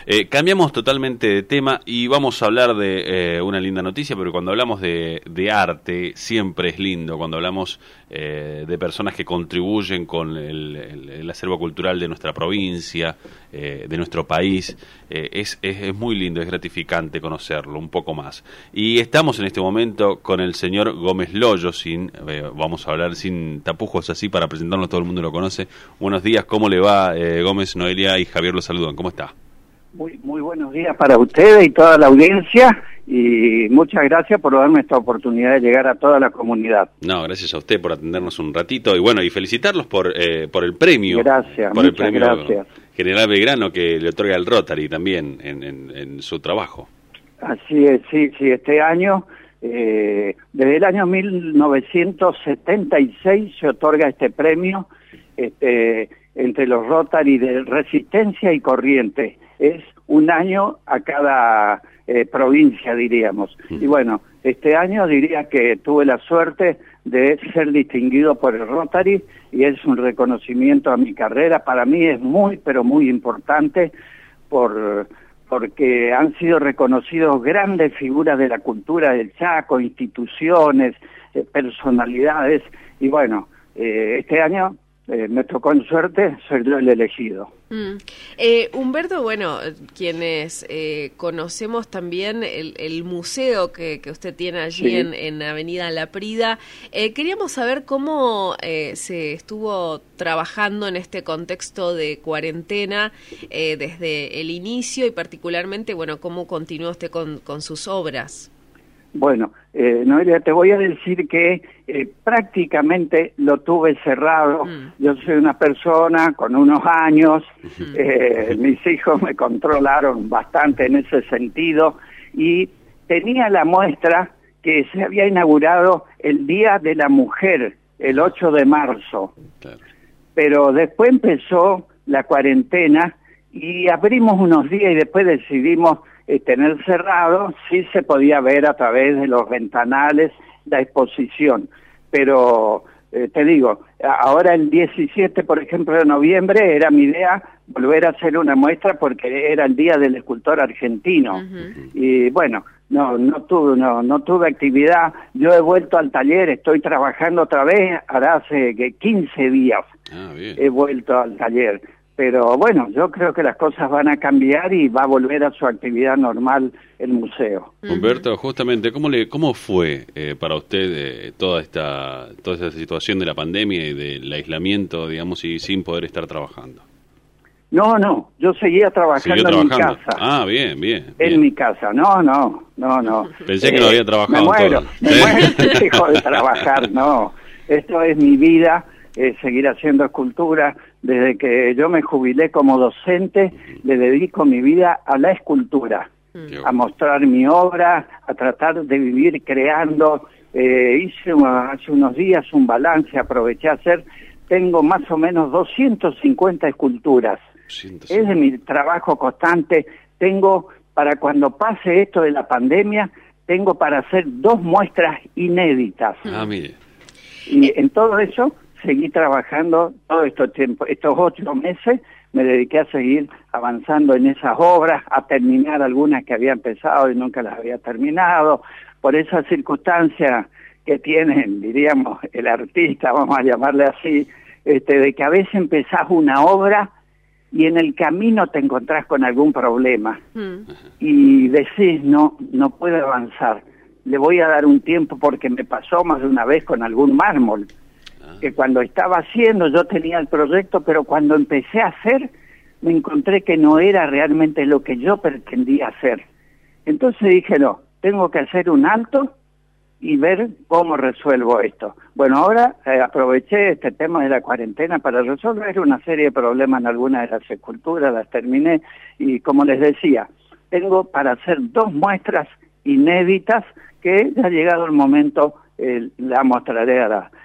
Cambiamos totalmente de tema y vamos a hablar de una linda noticia, pero cuando hablamos de arte siempre es lindo, cuando hablamos de personas que contribuyen con el acervo cultural de nuestra provincia, de nuestro país, es muy lindo, es gratificante conocerlo un poco más. Y estamos en este momento con el señor Gómez Loyo, vamos a hablar sin tapujos así para presentarnos, todo el mundo lo conoce. Buenos días, ¿cómo le va Gómez? Noelia y Javier lo saludan, ¿cómo está? Muy buenos días para ustedes y toda la audiencia, y muchas gracias por darme esta oportunidad de llegar a toda la comunidad. No, gracias a usted por atendernos un ratito y bueno, y felicitarlos por el premio. Gracias, por el muchas premio gracias. General Belgrano que le otorga el Rotary también en su trabajo. Así es, sí, este año, desde el año 1976 se otorga este premio entre los Rotary de Resistencia y Corrientes. Es un año a cada provincia, diríamos. Y bueno, este año diría que tuve la suerte de ser distinguido por el Rotary y es un reconocimiento a mi carrera. Para mí es muy, pero muy importante porque han sido reconocidos grandes figuras de la cultura del Chaco, instituciones, personalidades, y bueno, este año me tocó en suerte ser yo el elegido. Humberto, bueno, quienes conocemos también el museo que usted tiene allí, sí, en Avenida La Prida, queríamos saber cómo se estuvo trabajando en este contexto de cuarentena desde el inicio y particularmente, bueno, cómo continuó usted con sus obras. Bueno, Noelia, te voy a decir que prácticamente lo tuve cerrado. Yo soy una persona con unos años, mis hijos me controlaron bastante en ese sentido y tenía la muestra que se había inaugurado el Día de la Mujer, el 8 de marzo. Claro. Pero después empezó la cuarentena y abrimos unos días y después decidimos tener cerrado. Sí se podía ver a través de los ventanales la exposición, pero te digo, ahora el 17, por ejemplo, de noviembre, era mi idea volver a hacer una muestra porque era el Día del Escultor Argentino. Y bueno, no tuve actividad. Yo he vuelto al taller, estoy trabajando otra vez, ahora hace 15 días he vuelto al taller. Pero bueno, yo creo que las cosas van a cambiar y va a volver a su actividad normal el museo. Humberto, justamente, ¿cómo fue para usted toda esta situación de la pandemia y del aislamiento, digamos, y sin poder estar trabajando? No, yo seguía trabajando en mi casa. Ah, bien. En mi casa, no. Pensé que no había trabajado. Me muero, dejo de trabajar, no. Esto es mi vida, seguir haciendo escultura. Desde que yo me jubilé como docente, le dedico mi vida a la escultura, a mostrar mi obra, a tratar de vivir creando. Hice hace unos días un balance, aproveché a hacer, tengo más o menos 250 esculturas. Es de mi trabajo constante. Tengo, para cuando pase esto de la pandemia, tengo para hacer 2 muestras inéditas. Mire. Y en todo eso seguí trabajando todo este tiempo, estos 8 meses me dediqué a seguir avanzando en esas obras, a terminar algunas que había empezado y nunca las había terminado, por esa circunstancia que tiene, diríamos, el artista, vamos a llamarle así, de que a veces empezás una obra y en el camino te encontrás con algún problema y decís, no puedo avanzar, le voy a dar un tiempo porque me pasó más de una vez con algún mármol, que cuando estaba haciendo yo tenía el proyecto, pero cuando empecé a hacer me encontré que no era realmente lo que yo pretendía hacer. Entonces dije, no, tengo que hacer un alto y ver cómo resuelvo esto. Bueno, ahora aproveché este tema de la cuarentena para resolver una serie de problemas en algunas de las esculturas, las terminé y como les decía, tengo para hacer 2 muestras inéditas que ya ha llegado el momento, la mostraré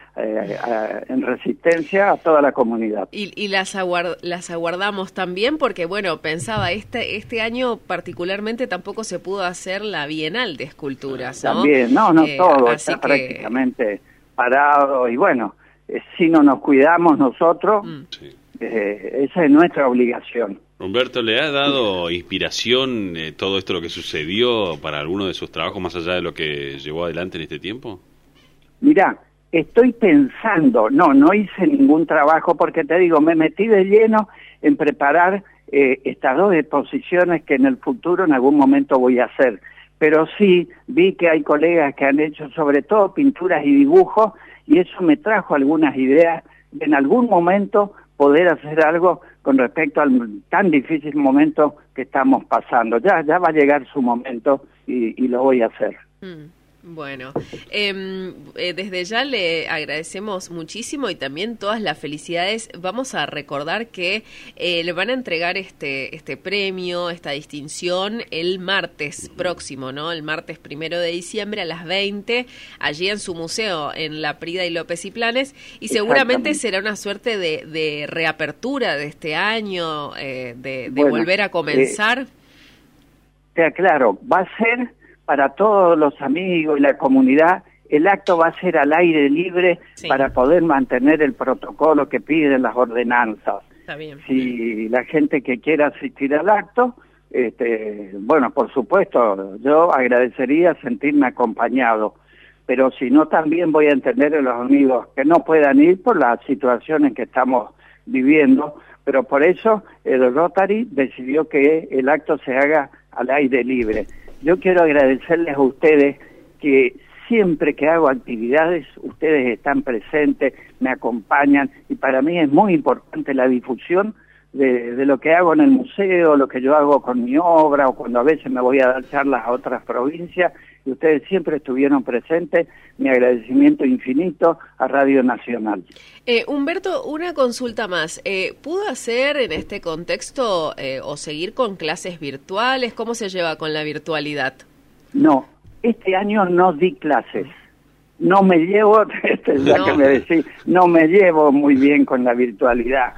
en Resistencia a toda la comunidad. Y las aguardamos también porque, bueno, pensaba, este año particularmente tampoco se pudo hacer la Bienal de Esculturas, ¿no? También, todo está prácticamente parado y bueno, si no nos cuidamos nosotros, esa es nuestra obligación. Humberto, ¿le ha dado inspiración todo esto lo que sucedió para alguno de sus trabajos, más allá de lo que llevó adelante en este tiempo? Mirá, estoy pensando, no hice ningún trabajo porque te digo, me metí de lleno en preparar estas dos exposiciones que en el futuro en algún momento voy a hacer. Pero sí vi que hay colegas que han hecho sobre todo pinturas y dibujos y eso me trajo algunas ideas de en algún momento poder hacer algo con respecto al tan difícil momento que estamos pasando. Ya va a llegar su momento y lo voy a hacer. Bueno, desde ya le agradecemos muchísimo y también todas las felicidades. Vamos a recordar que le van a entregar este premio, esta distinción el martes próximo, ¿no? El martes 1 de diciembre a las 20, allí en su museo, en La Prida y López y Planes, y seguramente será una suerte de reapertura de este año, de volver a comenzar. Te aclaro, va a ser para todos los amigos y la comunidad, el acto va a ser al aire libre para poder mantener el protocolo que piden las ordenanzas. Está bien. Si la gente que quiera asistir al acto, bueno, por supuesto, yo agradecería sentirme acompañado, pero si no también voy a entender a los amigos que no puedan ir por las situaciones que estamos viviendo, pero por eso el Rotary decidió que el acto se haga al aire libre. Yo quiero agradecerles a ustedes que siempre que hago actividades, ustedes están presentes, me acompañan, y para mí es muy importante la difusión de lo que hago en el museo, lo que yo hago con mi obra, o cuando a veces me voy a dar charlas a otras provincias, y ustedes siempre estuvieron presentes. Mi agradecimiento infinito a Radio Nacional. Humberto, una consulta más. ¿Pudo hacer en este contexto o seguir con clases virtuales? ¿Cómo se lleva con la virtualidad? No, este año no di clases. No me llevo, que me decís, no me llevo muy bien con la virtualidad.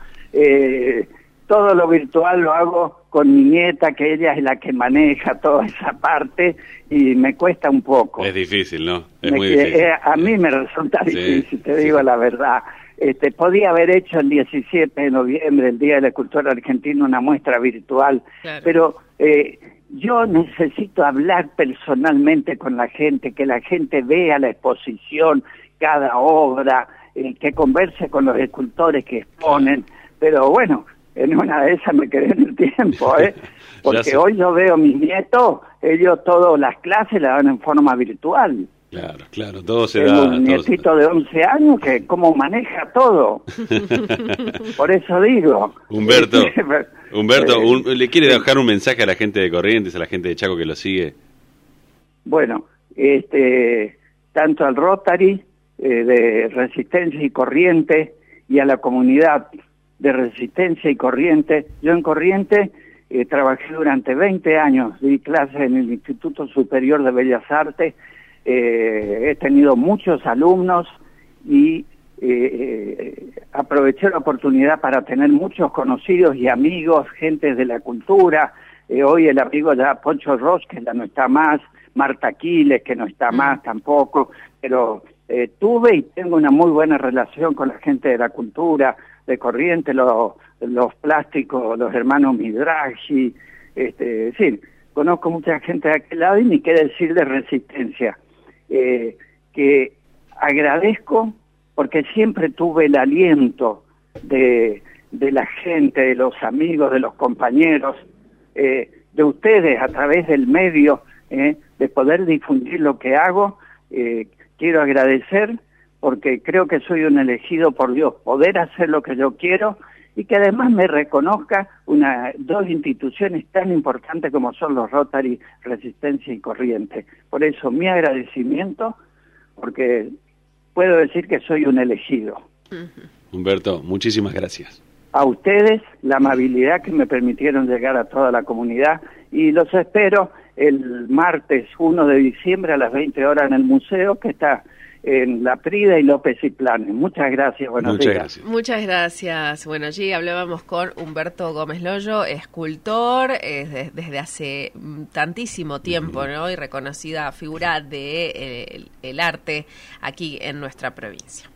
Todo lo virtual lo hago con mi nieta, que ella es la que maneja toda esa parte, y me cuesta un poco. Es difícil, ¿no? Es muy difícil. A mí me resulta difícil, te digo la verdad. Podía haber hecho el 17 de noviembre, el Día de la Cultura Argentina, una muestra virtual, pero yo necesito hablar personalmente con la gente, que la gente vea la exposición, cada obra, que converse con los escultores que exponen, pero bueno, en una de esas me quedé en el tiempo, porque hoy yo veo a mis nietos, ellos todas las clases las dan en forma virtual. Claro, todo se da. Tengo un nietito de 11 años que cómo maneja todo. Por eso digo. Humberto, ¿le quiere dejar un mensaje a la gente de Corrientes, a la gente de Chaco que lo sigue? Bueno, tanto al Rotary de Resistencia y Corrientes y a la comunidad de Resistencia y Corrientes. Yo en Corrientes trabajé durante 20 años, di clases en el Instituto Superior de Bellas Artes, he tenido muchos alumnos y aproveché la oportunidad para tener muchos conocidos y amigos, gente de la cultura. Hoy el amigo ya Poncho Ross, que ya no está más, Marta Aquiles, que no está más tampoco, pero tuve y tengo una muy buena relación con la gente de la cultura, de Corrientes, los plásticos, los hermanos Midrashi, sí, conozco mucha gente de aquel lado y ni qué decir de Resistencia, que agradezco porque siempre tuve el aliento de la gente, de los amigos, de los compañeros, de ustedes a través del medio, de poder difundir lo que hago. Quiero agradecer porque creo que soy un elegido por Dios, poder hacer lo que yo quiero y que además me reconozca dos instituciones tan importantes como son los Rotary, Resistencia y Corrientes. Por eso mi agradecimiento, porque puedo decir que soy un elegido. Humberto, muchísimas gracias. A ustedes, la amabilidad que me permitieron llegar a toda la comunidad, y los espero el martes 1 de diciembre a las 20 horas en el museo, que está en La Prida y López y Planes. Muchas gracias, buenos días. Gracias. Muchas gracias. Bueno, allí hablábamos con Humberto Gómez Loyo, escultor, desde hace tantísimo tiempo, ¿no? Y reconocida figura de el arte aquí en nuestra provincia.